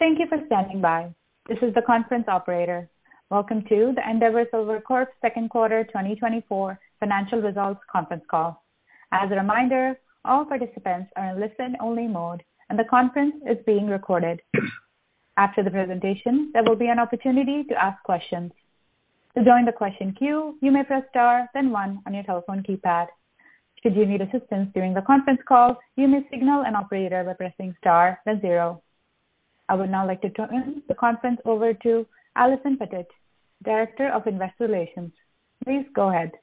Thank you for standing by. This is the conference operator. Welcome to the Endeavour Silver Corp second quarter 2024 financial results conference call. As a reminder, all participants are in listen-only mode, and the conference is being recorded. After the presentation, there will be an opportunity to ask questions. To join the question queue, you may press star, then one on your telephone keypad. Should you need assistance during the conference call, you may signal an operator by pressing star, then zero. I would now like to turn the conference over to Allison Pettit, Director of Investor Relations. Please go ahead.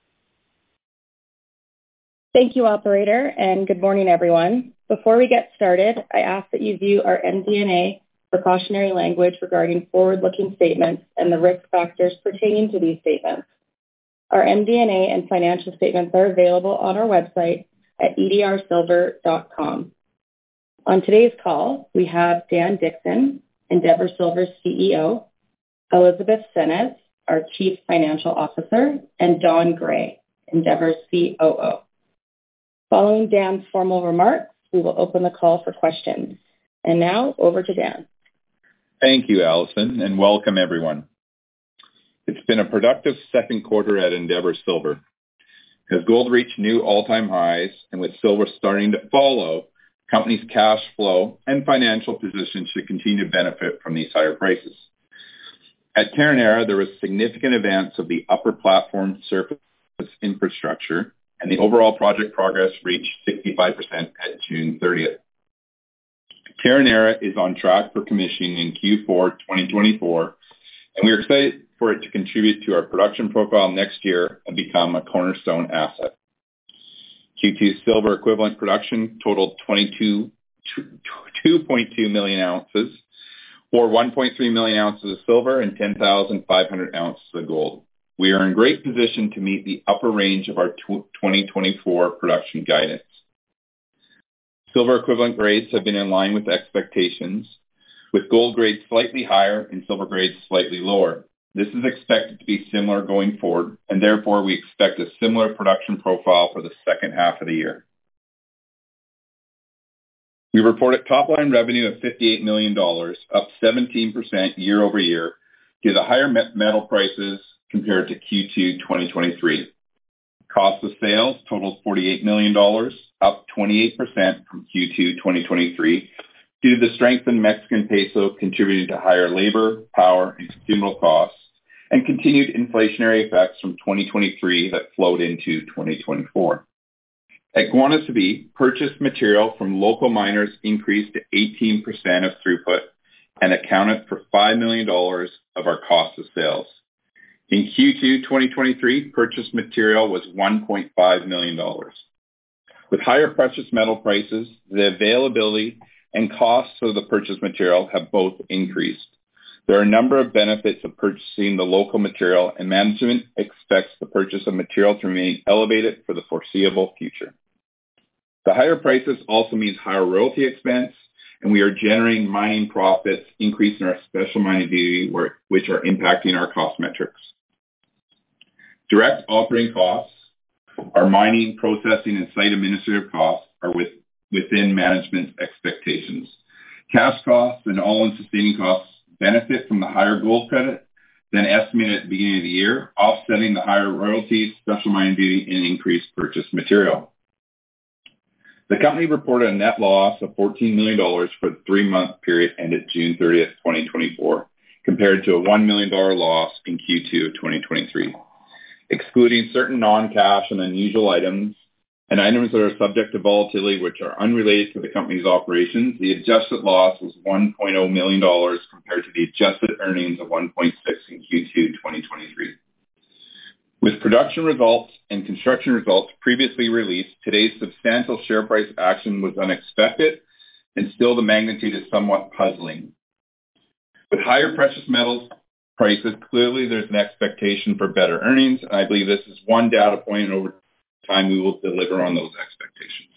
Thank you, operator, and good morning, everyone. Before we get started, I ask that you view our MD&A precautionary language regarding forward-looking statements and the risk factors pertaining to these statements. Our MD&A and financial statements are available on our website at edrsilver.com. On today's call, we have Dan Dickson, Endeavour Silver's CEO, Elizabeth Senez, our Chief Financial Officer, and Don Gray, Endeavour's COO. Following Dan's formal remarks, we will open the call for questions. And now, over to Dan. Thank you, Allison, and welcome everyone. It's been a productive second quarter at Endeavour Silver. As gold reached new all-time highs, and with silver starting to follow, company's cash flow and financial position should continue to benefit from these higher prices. At Terronera, there was significant advance of the upper platform surface infrastructure, and the overall project progress reached 65% at June 30th. Terronera is on track for commissioning in Q4 2024, and we are excited for it to contribute to our production profile next year and become a cornerstone asset. Q2 silver equivalent production totaled 2.2 million ounces, or 1.3 million ounces of silver and 10,500 ounces of gold. We are in great position to meet the upper range of our 2024 production guidance. Silver equivalent grades have been in line with expectations, with gold grades slightly higher and silver grades slightly lower. This is expected to be similar going forward, and therefore we expect a similar production profile for the second half of the year. We reported top-line revenue of $58 million, up 17% year over year, due to higher metal prices compared to Q2 2023. Cost of sales totaled $48 million, up 28% from Q2 2023, due to the strengthened Mexican peso contributing to higher labor, power, and consumable costs, and continued inflationary effects from 2023 that flowed into 2024. At Guanaceví, purchased material from local miners increased to 18% of throughput and accounted for $5 million of our cost of sales. In Q2 2023, purchased material was $1.5 million. With higher precious metal prices, the availability and costs of the purchased material have both increased. There are a number of benefits of purchasing the local material, and management expects the purchase of material to remain elevated for the foreseeable future. The higher prices also means higher royalty expense, and we are generating mining profits, increasing our special mining duty, which are impacting our cost metrics. Direct operating costs, our mining, processing, and site administrative costs are within management's expectations. Cash costs and all-in sustaining costs benefit from the higher gold credit than estimated at the beginning of the year, offsetting the higher royalties, special mining duty, and increased purchased material. The company reported a net loss of $14 million for the 3-month period ended June 30th, 2024, compared to a $1 million loss in Q2 of 2023. Excluding certain non-cash and unusual items, and items that are subject to volatility which are unrelated to the company's operations, the adjusted loss was $1.0 million compared to the adjusted earnings of $1.6 million in Q2 2023. With production results and construction results previously released, today's substantial share price action was unexpected, and still the magnitude is somewhat puzzling. With higher precious metals prices, clearly there's an expectation for better earnings, and I believe this is one data point, and over time we will deliver on those expectations.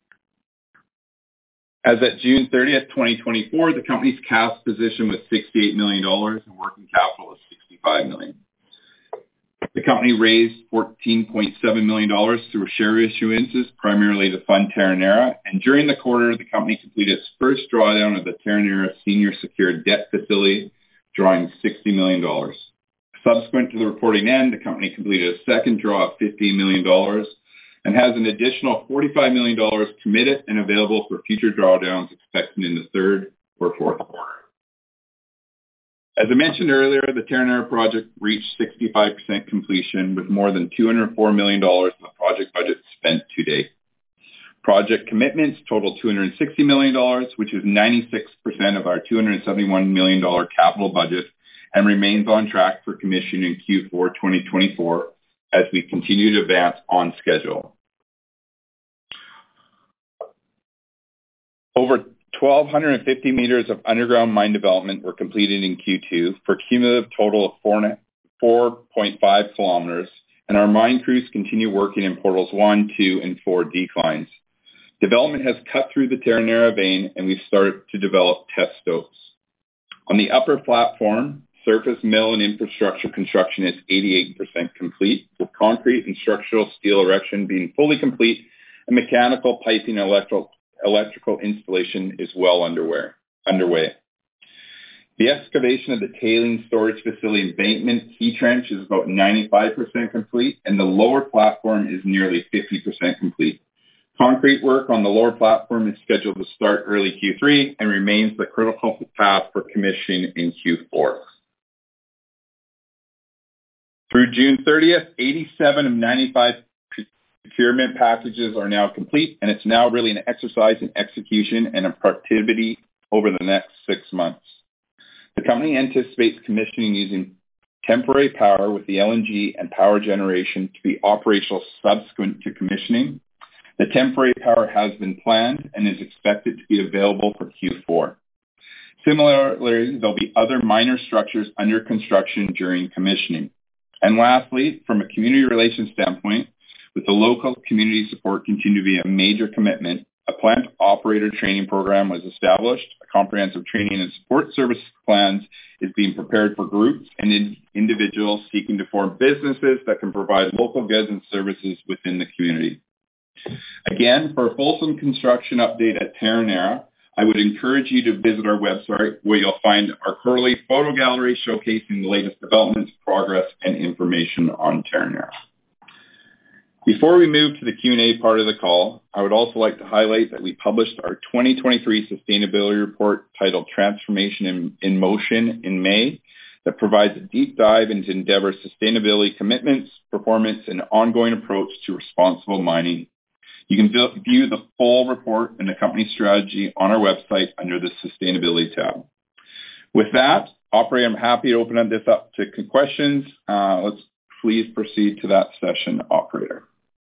As at June 30th, 2024, the company's cash position was $68 million and working capital of $65 million. The company raised $14.7 million through share issuances, primarily to fund Terronera, and during the quarter, the company completed its first drawdown of the Terronera senior secured debt facility, drawing $60 million. Subsequent to the reporting end, the company completed a second draw of $15 million and has an additional $45 million committed and available for future drawdowns expected in the third or fourth quarter. As I mentioned earlier, the Terronera project reached 65% completion with more than $204 million of the project budget spent to date. Project commitments total $260 million, which is 96% of our $271 million capital budget and remains on track for commission in Q4 2024 as we continue to advance on schedule. Over 1,250 meters of underground mine development were completed in Q2 for a cumulative total of 4.5 kilometers, and our mine crews continue working in portals 1, 2, and 4 declines. Development has cut through the Terronera vein, and we've started to develop test stopes. On the upper platform, surface mill and infrastructure construction is 88% complete, with concrete and structural steel erection being fully complete, and mechanical piping and electrical installation is well underway. The excavation of the tailings storage facility embankment key trench is about 95% complete, and the lower platform is nearly 50% complete. Concrete work on the lower platform is scheduled to start early Q3 and remains the critical path for commissioning in Q4. Through June 30th, 87 of 95 procurement packages are now complete, and it's now really an exercise in execution and in productivity over the next 6 months. The company anticipates commissioning using temporary power with the LNG and power generation to be operational subsequent to commissioning. The temporary power has been planned and is expected to be available for Q4. Similarly, there'll be other minor structures under construction during commissioning. And lastly, from a community relations standpoint, with the local community support continue to be a major commitment, a plant operator training program was established. A comprehensive training and support service plans is being prepared for groups and individuals seeking to form businesses that can provide local goods and services within the community. Again, for a fulsome construction update at Terronera, I would encourage you to visit our website where you'll find our quarterly photo gallery showcasing the latest developments, progress, and information on Terronera. Before we move to the Q&A part of the call, I would also like to highlight that we published our 2023 sustainability report titled Transformation in Motion in May that provides a deep dive into Endeavour's sustainability commitments, performance, and ongoing approach to responsible mining. You can view the full report and the company strategy on our website under the Sustainability tab. With that, operator, I'm happy to open this up to questions. Let's please proceed to that session, operator.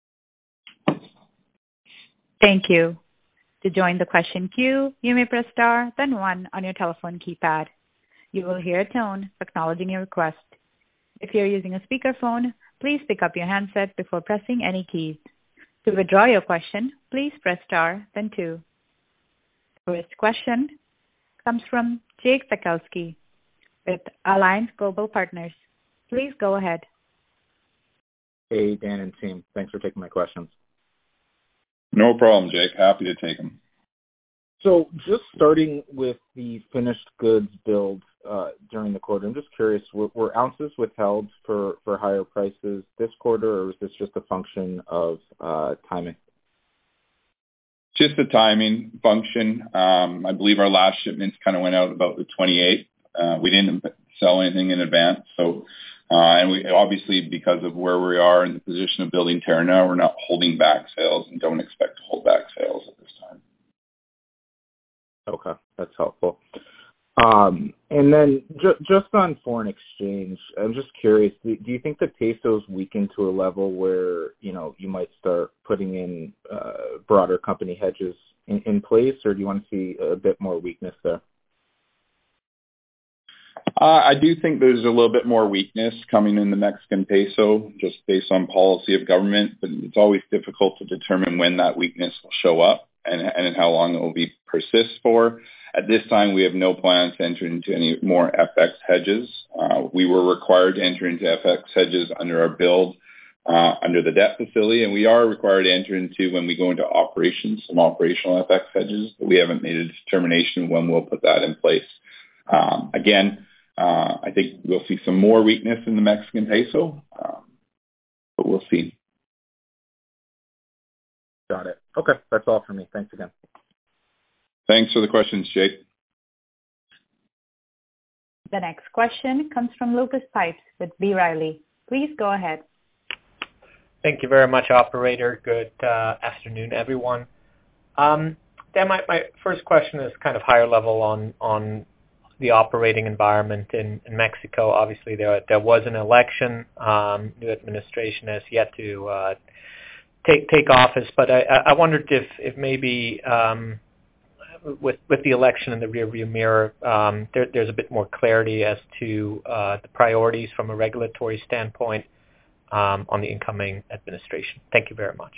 Thank you. To join the question queue, you may press star, then 1 on your telephone keypad. You will hear a tone acknowledging your request. If you're using a speakerphone, please pick up your handset before pressing any keys. To withdraw your question, please press star, then 2. The first question comes from Jake Sekelsky with Alliance Global Partners. Please go ahead. Hey, Dan and team. Thanks for taking my questions. No problem, Jake. Happy to take them. So just starting with the finished goods build during the quarter, I'm just curious, were ounces withheld for higher prices this quarter, or was this just a function of timing? Just a timing function. I believe our last shipments kind of went out about the 28th. We didn't sell anything in advance. So, and we obviously, because of where we are in the position of building Terronera, we're not holding back sales and don't expect to hold back sales at this time. Okay, that's helpful. And then just on foreign exchange, I'm just curious, do you think the peso's weakened to a level where, you know, you might start putting in broader company hedges in place, or do you want to see a bit more weakness there? I do think there's a little bit more weakness coming in the Mexican peso, just based on policy of government, but it's always difficult to determine when that weakness will show up. and how long it will persist for. At this time, we have no plans to enter into any more FX hedges. We were required to enter into FX hedges under our build under the debt facility, and we are required to enter into, when we go into operations, some operational FX hedges, but we haven't made a determination when we'll put that in place. Again, I think we'll see some more weakness in the Mexican peso, but we'll see. Got it. Okay, that's all for me. Thanks again. Thanks for the questions, Jake. The next question comes from Lucas Pipes with B. Riley. Please go ahead. Thank you very much, operator. Good afternoon, everyone. Dan, my first question is kind of higher level on the operating environment in Mexico. Obviously, there was an election. New administration has yet to take office, but I wondered if maybe with the election in the rearview mirror, there's a bit more clarity as to the priorities from a regulatory standpoint on the incoming administration. Thank you very much.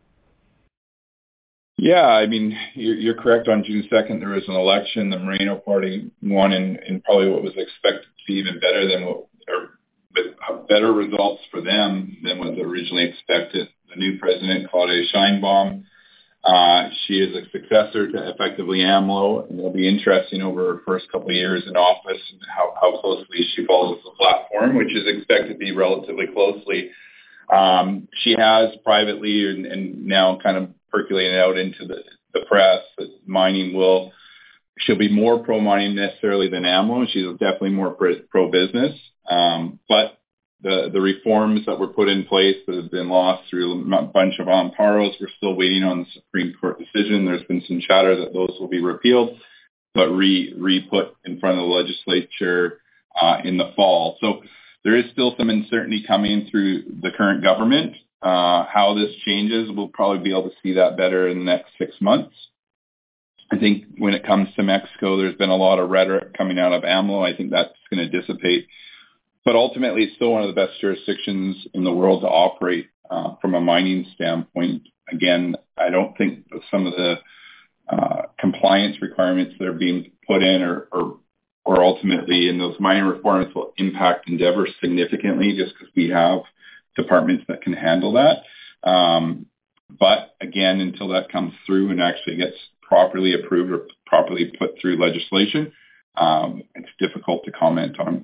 Yeah, I mean, you're correct. On June 2nd, there was an election. The Moreno Party won in probably what was expected to be even better with better results for them than was originally expected. The new president, Claudia Sheinbaum, she is a successor to effectively AMLO, and it'll be interesting over her first couple of years in office and how closely she follows the platform, which is expected to be relatively closely. She has privately and now kind of percolating out into the press that she'll be more pro-mining necessarily than AMLO. She's definitely more pro-business. But the reforms that were put in place that have been lost through a bunch of amparos, we're still waiting on the Supreme Court decision. There's been some chatter that those will be repealed, but re-put in front of the legislature in the fall. So there is still some uncertainty coming through the current government. How this changes, we'll probably be able to see that better in the next 6 months. I think when it comes to Mexico, there's been a lot of rhetoric coming out of AMLO. I think that's going to dissipate. But ultimately, it's still one of the best jurisdictions in the world to operate from a mining standpoint. Again, I don't think some of the compliance requirements that are being put in or ultimately in those mining reforms will impact Endeavour significantly just because we have departments that can handle that. But again, until that comes through and actually gets properly approved or properly put through legislation, it's difficult to comment on.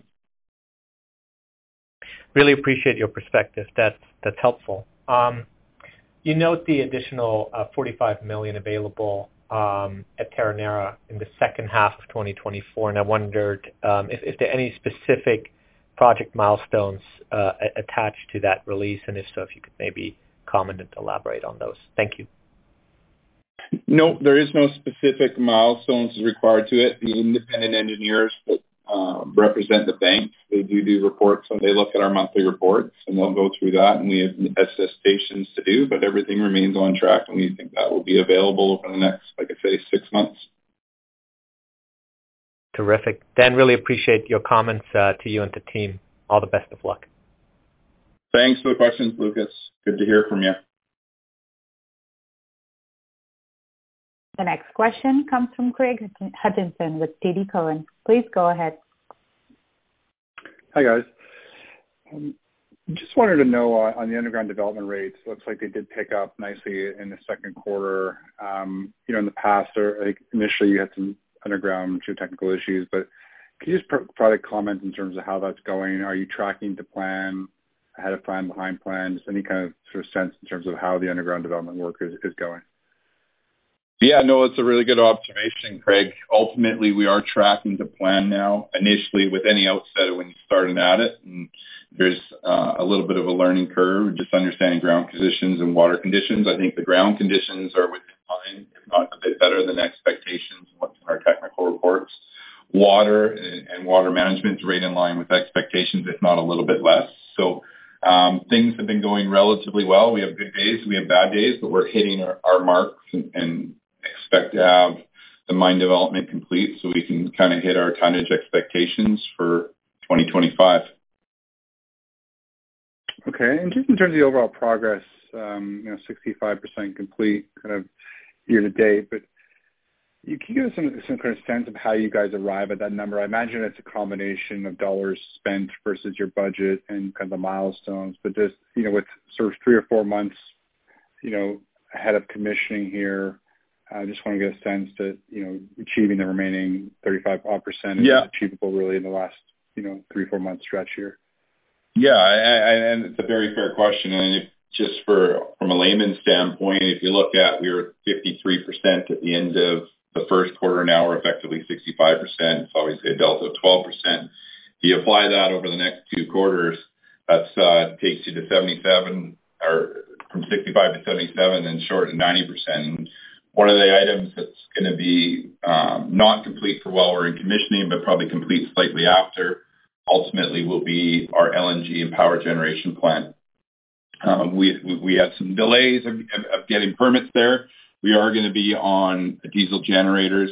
Really appreciate your perspective. That's helpful. You note the additional $45 million available at Terronera in the second half of 2024, and I wondered if there are any specific project milestones attached to that release, and if so, if you could maybe comment and elaborate on those. Thank you. No, there is no specific milestones required to it. The independent engineers that represent the bank, they do reports, and they look at our monthly reports, and they'll go through that, and we have attestations to do, but everything remains on track, and we think that will be available over the next, like I say, 6 months. Terrific. Dan, really appreciate your comments to you and the team. All the best of luck. Thanks for the questions, Lucas. Good to hear from you. The next question comes from Craig Hutchinson with TD Cowen. Please go ahead. Hi, guys. Just wanted to know on the underground development rates, looks like they did pick up nicely in the second quarter. In the past, or I think initially you had some underground geotechnical issues, but can you just provide a comment in terms of how that's going? Are you tracking to plan, ahead of plan, behind plan? Just any kind of sort of sense in terms of how the underground development work is going? Yeah, no, it's a really good observation, Craig. Ultimately, we are tracking to plan now. Initially, with any outset when you started at it, and there's a little bit of a learning curve, just understanding ground conditions and water conditions. I think the ground conditions are within line, if not a bit better than expectations, what's in our technical reports. Water and water management is right in line with expectations, if not a little bit less. So things have been going relatively well. We have good days, we have bad days, but we're hitting our marks and expect to have the mine development complete so we can kind of hit our tonnage expectations for 2025. Okay, and just in terms of the overall progress, 65% complete, kind of year to date, but can you give us some kind of sense of how you guys arrive at that number? I imagine it's a combination of dollars spent versus your budget and kind of the milestones, but just, with sort of 3 or 4 months, ahead of commissioning here, I just want to get a sense that, achieving the remaining 35% is achievable really in the last, 3-4 month stretch here. Yeah, and it's a very fair question. And just from a layman's standpoint, if you look at, we were 53% at the end of the first quarter, now we're effectively 65%. It's obviously a delta of 12%. If you apply that over the next 2 quarters, that's takes you to 77, or from 65 to 77, and short of 90%. And one of the items that's going to be not complete for while we're in commissioning, but probably complete slightly after, ultimately will be our LNG and power generation plant. We had some delays of getting permits there. We are going to be on diesel generators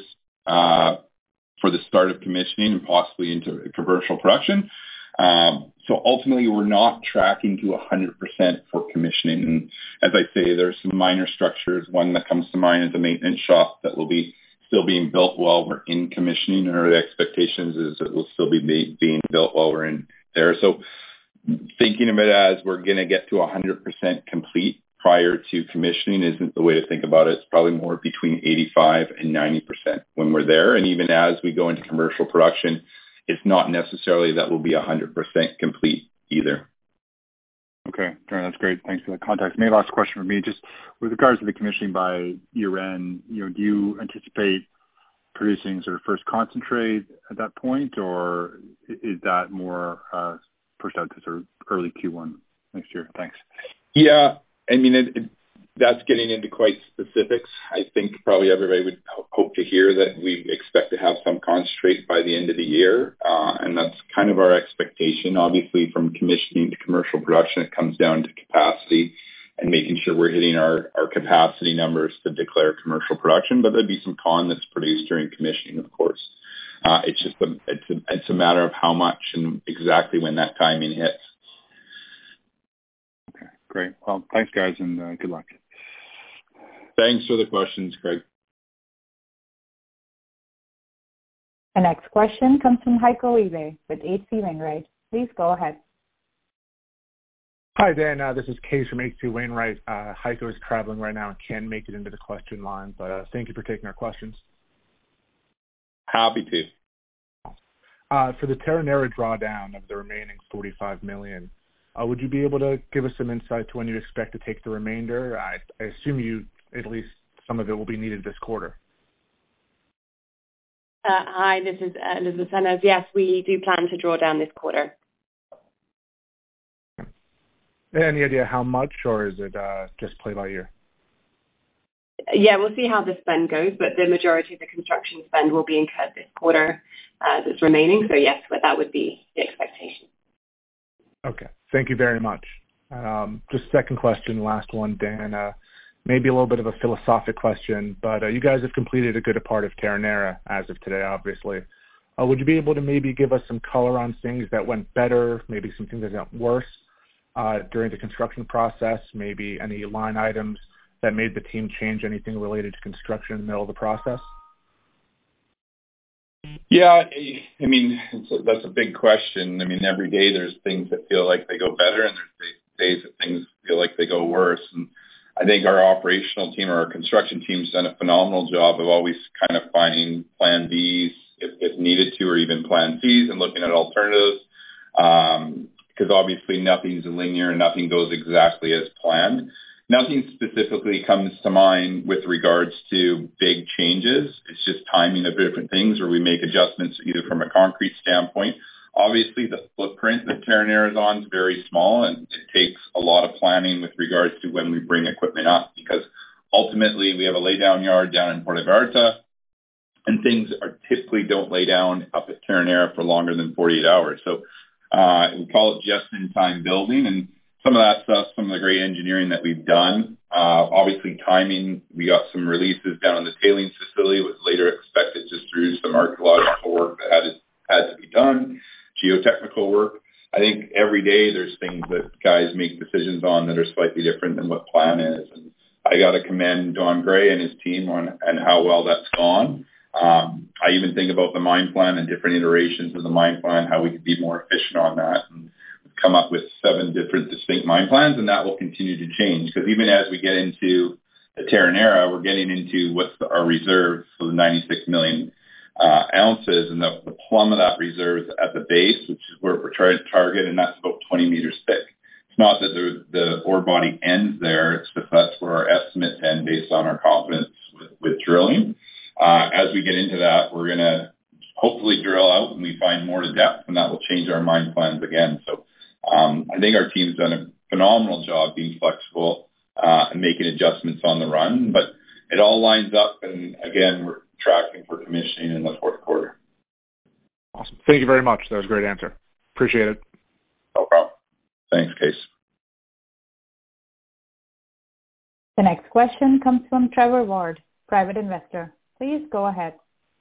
for the start of commissioning and possibly into commercial production. So ultimately, we're not tracking to 100% for commissioning. And as I say, there's some minor structures. One that comes to mind is a maintenance shop that will be still being built while we're in commissioning, or the expectations is it will still be being built while we're in there. So thinking of it as we're going to get to 100% complete prior to commissioning isn't the way to think about it. It's probably more between 85 and 90% when we're there. And even as we go into commercial production, it's not necessarily that we'll be 100% complete either. Okay, Darren, that's great. Thanks for that context. Maybe last question for me, just with regards to the commissioning by year end, do you anticipate producing sort of first concentrate at that point, or is that more pushed out to sort of early Q1 next year? Thanks. Yeah, I mean, that's getting into quite specifics. I think probably everybody would hope to hear that we expect to have some concentrate by the end of the year. And that's kind of our expectation. Obviously, from commissioning to commercial production, it comes down to capacity and making sure we're hitting our capacity numbers to declare commercial production. But there'd be some con that's produced during commissioning, of course. It's just it's a matter of how much and exactly when that timing hits. Okay, great. Well, thanks, guys, and good luck. Thanks for the questions, Craig. The next question comes from Heiko Ihle with H.C. Wainwright. Please go ahead. Hi, Dan. This is Case from H.C. Wainwright. Heiko is traveling right now and can't make it into the question line, but thank you for taking our questions. Happy to. For the Terronera drawdown of the remaining $45 million, would you be able to give us some insight to when you expect to take the remainder? I assume at least some of it will be needed this quarter. Hi, this is Elizabeth Senez. Yes, we do plan to draw down this quarter. Any idea how much, or is it just play by ear? Yeah, we'll see how the spend goes, but the majority of the construction spend will be incurred this quarter that's remaining. So yes, but that would be the expectation. Okay, thank you very much. Just second question, last one, Dan. Maybe a little bit of a philosophic question, but you guys have completed a good part of Terronera as of today, obviously. Would you be able to maybe give us some color on things that went better, maybe some things that went worse during the construction process, maybe any line items that made the team change anything related to construction in the middle of the process? Yeah, I mean, that's a big question. I mean, every day there's things that feel like they go better, and there's days that things feel like they go worse. And I think our operational team or our construction team's done a phenomenal job of always kind of finding plan Bs if needed to, or even plan Cs, and looking at alternatives. Because obviously nothing's linear and nothing goes exactly as planned. Nothing specifically comes to mind with regards to big changes. It's just timing of different things, or we make adjustments either from a concrete standpoint. Obviously, the footprint that Terronera is on is very small, and it takes a lot of planning with regards to when we bring equipment up, because ultimately we have a laydown yard down in Puerto Vallarta, and things typically don't lay down up at Terronera for longer than 48 hours. So we call it just-in-time building, and some of that stuff, some of the great engineering that we've done. Obviously, timing, we got some releases down in the tailings facility, was later expected just through some archaeological work that had to be done, geotechnical work. I think every day there's things that guys make decisions on that are slightly different than what plan is. And I got to commend Don Gray and his team on and how well that's gone. I even think about the mine plan and different iterations of the mine plan, how we could be more efficient on that. And we've come up with 7 different distinct mine plans, and that will continue to change because even as we get into the Terronera, we're getting into what's our reserve for the 96 million ounces, and the plum of that reserve is at the base, which is where we're trying to target, and that's about 20 meters thick. It's not that the ore body ends there, it's just that's where our estimates end based on our confidence with drilling. As we get into that, we're going to hopefully drill out and we find more to depth, and that will change our mine plans again. So I think our team's done a phenomenal job being flexible and making adjustments on the run, but it all lines up, and again, we're tracking for commissioning in the fourth quarter. Awesome. Thank you very much. That was a great answer. Appreciate it. No problem. Thanks, Case. The next question comes from Trevor Ward, private investor. Please go ahead.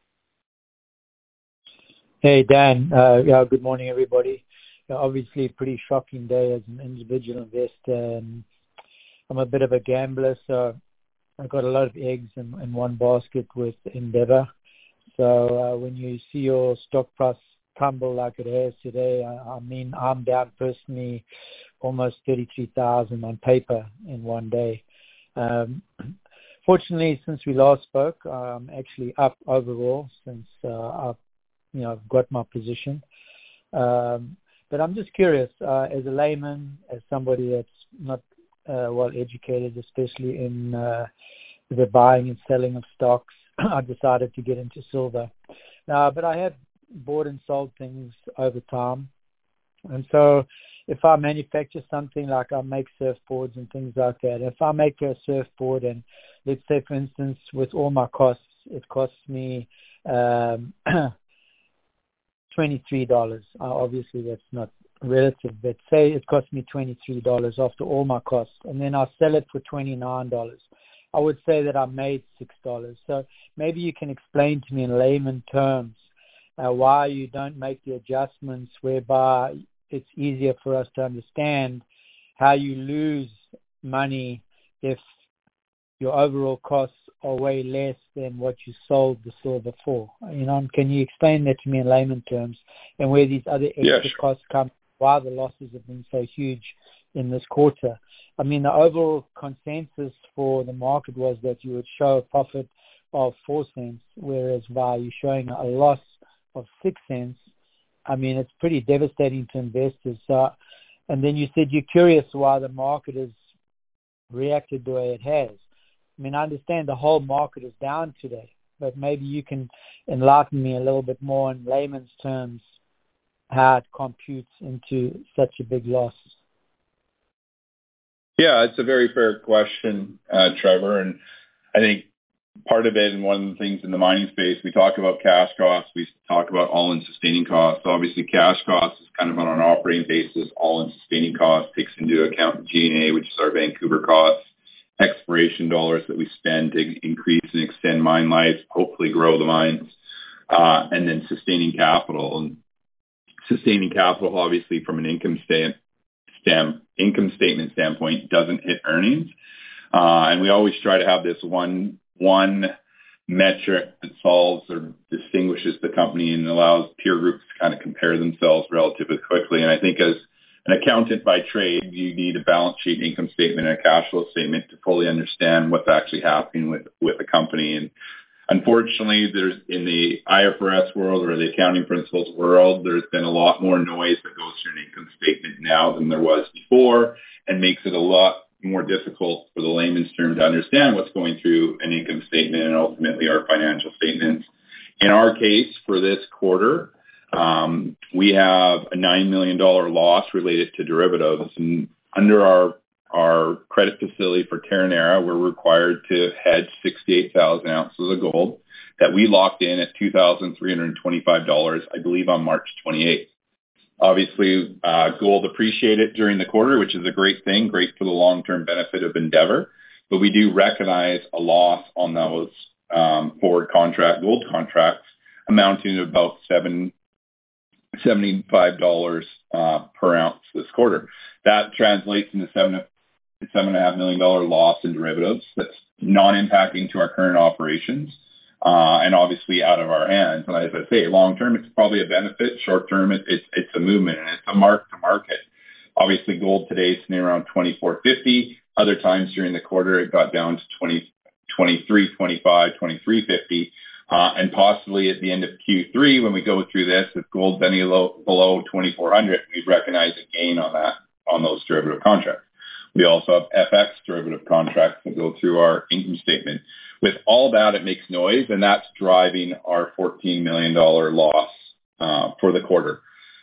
Hey, Dan. Good morning, everybody. Obviously, a pretty shocking day as an individual investor. I'm a bit of a gambler, so I've got a lot of eggs in one basket with Endeavour. So when you see your stock price tumble like it has today, I mean, I'm down personally almost 33,000 on paper in one day. Fortunately, since we last spoke, I'm actually up overall since I've got my position. But I'm just curious, as a layman, as somebody that's not well educated, especially in the buying and selling of stocks, I decided to get into silver. But I have bought and sold things over time. And so if I manufacture something like I make surfboards and things like that, if I make a surfboard and let's say, for instance, with all my costs, it costs me $23. Obviously, that's not relative, but say it costs me $23 after all my costs, and then I sell it for $29. I would say that I made $6. So maybe you can explain to me in layman terms why you don't make the adjustments whereby it's easier for us to understand how you lose money if your overall costs are way less than what you sold the silver for. Can you explain that to me in layman terms and where these other extra costs come, why the losses have been so huge in this quarter? I mean, the overall consensus for the market was that you would show a profit of 4 cents, whereas by you showing a loss of 6 cents, I mean, it's pretty devastating to investors. And then you said you're curious why the market has reacted the way it has. I mean, I understand the whole market is down today, but maybe you can enlighten me a little bit more in layman's terms how it computes into such a big loss. Yeah, it's a very fair question, Trevor. And I think part of it, and one of the things in the mining space, we talk about cash costs, we talk about all-in sustaining costs. Obviously, cash costs is kind of on an operating basis. All-in sustaining costs takes into account G&A, which is our Vancouver costs, exploration dollars that we spend to increase and extend mine life, hopefully grow the mines, and then sustaining capital. And sustaining capital, obviously, from an income statement standpoint, doesn't hit earnings. And we always try to have this one metric that solves or distinguishes the company and allows peer groups to kind of compare themselves relatively quickly. And I think as an accountant by trade, you need a balance sheet, income statement, and a cash flow statement to fully understand what's actually happening with the company. And unfortunately, there's in the IFRS world or the accounting principles world, there's been a lot more noise that goes through an income statement now than there was before, and makes it a lot more difficult for the layman's term to understand what's going through an income statement and ultimately our financial statements. In our case, for this quarter, we have a $9 million loss related to derivatives. And under our credit facility for Terronera, we're required to hedge 68,000 ounces of gold that we locked in at $2,325, I believe, on March 28th. Obviously, gold appreciated during the quarter, which is a great thing, great for the long-term benefit of Endeavour. But we do recognize a loss on those forward gold contracts amounting to about $75 per ounce this quarter. That translates into $7.5 million loss in derivatives that's non-impacting to our current operations, and obviously out of our hands. And as I say, long term, it's probably a benefit. Short term, it's a movement, and it's a mark to market. Obviously, gold today is sitting around $2,450. Other times during the quarter, it got down to $23.25, $23.50. And possibly at the end of Q3, when we go through this, if gold's any below 2,400, we recognize a gain on those derivative contracts. We also have FX derivative contracts that go through our income statement. With all that, it makes noise, and that's driving our $14 million loss for the quarter.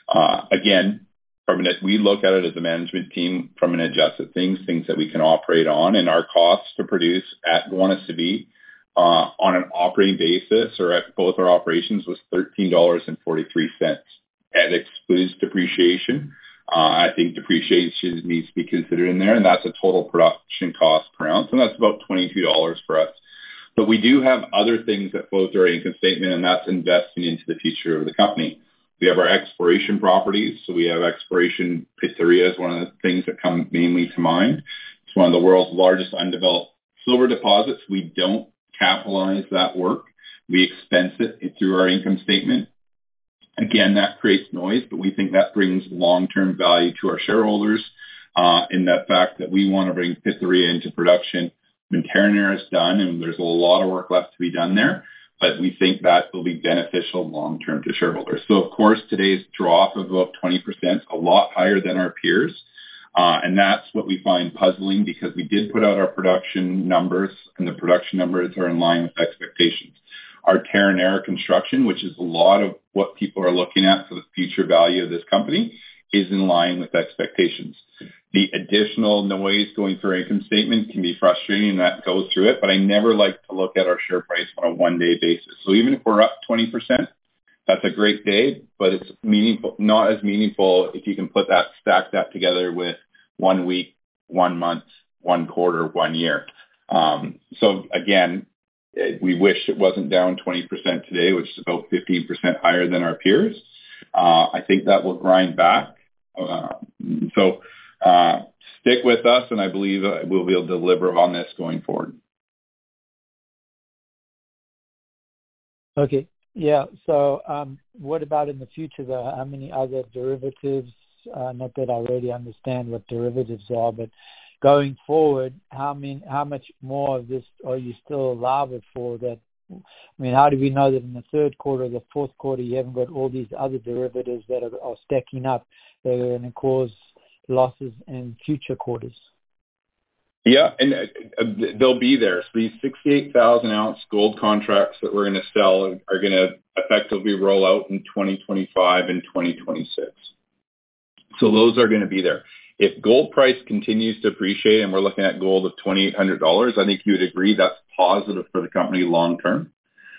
Again, we look at it as a management team from an adjusted things that we can operate on, and our costs to produce at Guanaceví on an operating basis or at both our operations was $13.43. That excludes depreciation. I think depreciation needs to be considered in there, and that's a total production cost per ounce, and that's about $22 for us. But we do have other things that flow through our income statement, and that's investing into the future of the company. We have our exploration properties. So we have exploration. Pitarrilla is one of the things that come mainly to mind. It's one of the world's largest undeveloped silver deposits. We don't capitalize that work. We expense it through our income statement. Again, that creates noise, but we think that brings long-term value to our shareholders in that fact that we want to bring Pitarrilla into production when Terronera is done, and there's a lot of work left to be done there, but we think that will be beneficial long-term to shareholders. So, of course, today's drop of about 20% is a lot higher than our peers, and that's what we find puzzling because we did put out our production numbers, and the production numbers are in line with expectations. Our Terronera construction, which is a lot of what people are looking at for the future value of this company, is in line with expectations. The additional noise going through our income statement can be frustrating, and that goes through it, but I never like to look at our share price on a one-day basis. So even if we're up 20%, that's a great day, but it's meaningful, not as meaningful if you can stack that together with 1 week, 1 month, 1 quarter, 1 year. So again, we wish it wasn't down 20% today, which is about 15% higher than our peers. I think that will grind back. So stick with us, and I believe we'll be able to deliver on this going forward. Okay. Yeah. So what about in the future, though? How many other derivatives? Not that I really understand what derivatives are, but going forward, how much more of this are you still liable for? That, I mean, how do we know that in the third quarter, the fourth quarter, you haven't got all these other derivatives that are stacking up that are going to cause losses in future quarters? Yeah, and they'll be there. So these 68,000-ounce gold contracts that we're going to sell are going to effectively roll out in 2025 and 2026. So those are going to be there. If gold price continues to appreciate and we're looking at gold of $2,800, I think you would agree that's positive for the company long term.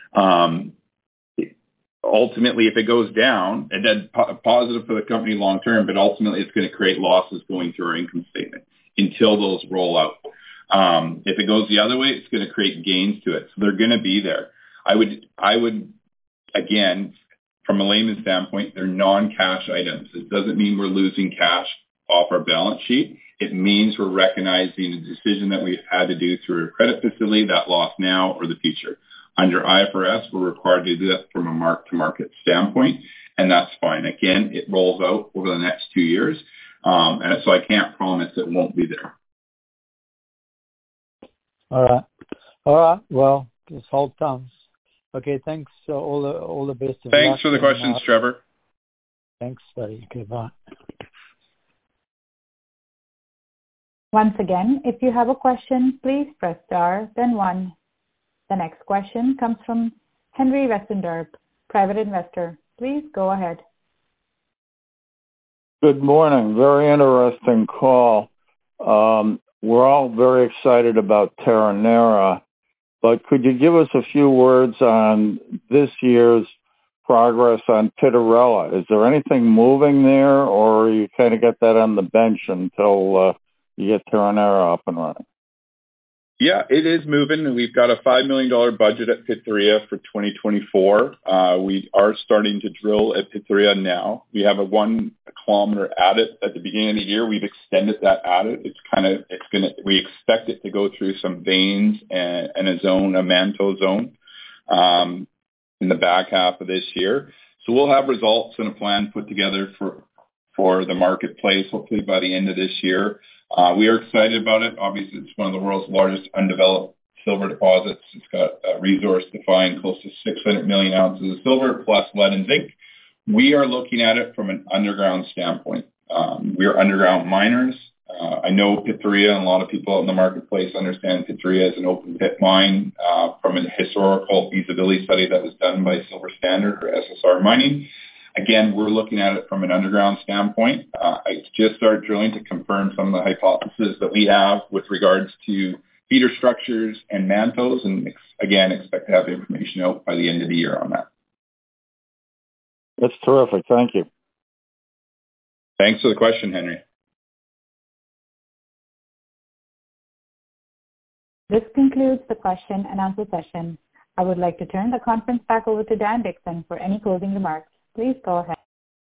Ultimately, if it goes down, and then positive for the company long term, but ultimately it's going to create losses going through our income statement until those roll out. If it goes the other way, it's going to create gains to it. So they're going to be there. I would again, from a layman's standpoint, they're non-cash items. It doesn't mean we're losing cash off our balance sheet. It means we're recognizing a decision that we've had to do through a credit facility, that loss now or the future. Under IFRS, we're required to do that from a mark-to-market standpoint, and that's fine. Again, it rolls out over the next 2 years, and so I can't promise it won't be there. All right. Well, just hold thumbs. Okay, thanks. All the best. Thanks for the questions, Trevor. Thanks, buddy. Okay, bye. Once again, if you have a question, please press star, then 1. The next question comes from Henry Westendorp, private investor. Please go ahead. Good morning. Very interesting call. We're all very excited about Terronera, but could you give us a few words on this year's progress on Pitarrilla? Is there anything moving there, or you kind of get that on the bench until you get Terronera up and running? Yeah, it is moving. We've got a $5 million budget at Pitarrilla for 2024. We are starting to drill at Pitarrilla now. We have a 1 kilometer adit at the beginning of the year. We've extended that adit. We expect it to go through some veins and a manto zone in the back half of this year. So we'll have results and a plan put together for the marketplace, hopefully by the end of this year. We are excited about it. Obviously, it's one of the world's largest undeveloped silver deposits. It's got a resource defined close to 600 million ounces of silver plus lead and zinc. We are looking at it from an underground standpoint. We are underground miners. I know Pitarrilla and a lot of people in the marketplace understand Pitarrilla as an open pit mine from a historical feasibility study that was done by Silver Standard or SSR Mining. Again, we're looking at it from an underground standpoint. I just started drilling to confirm some of the hypotheses that we have with regards to feeder structures and mantos, and again, expect to have information out by the end of the year on that. That's terrific. Thank you. Thanks for the question, Henry. This concludes the question and answer session. I would like to turn the conference back over to Dan Dickson for any closing remarks. Please go ahead.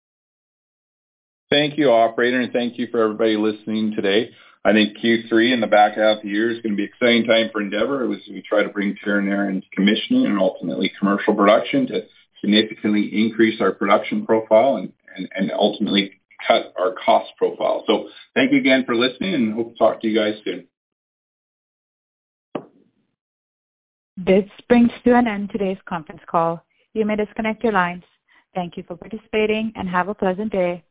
Thank you, operator, and thank you for everybody listening today. I think Q3 in the back half of the year is going to be an exciting time for Endeavour as we try to bring Terronera into commissioning and ultimately commercial production to significantly increase our production profile and ultimately cut our cost profile. So thank you again for listening and hope to talk to you guys soon. This brings to an end today's conference call. You may disconnect your lines. Thank you for participating and have a pleasant day.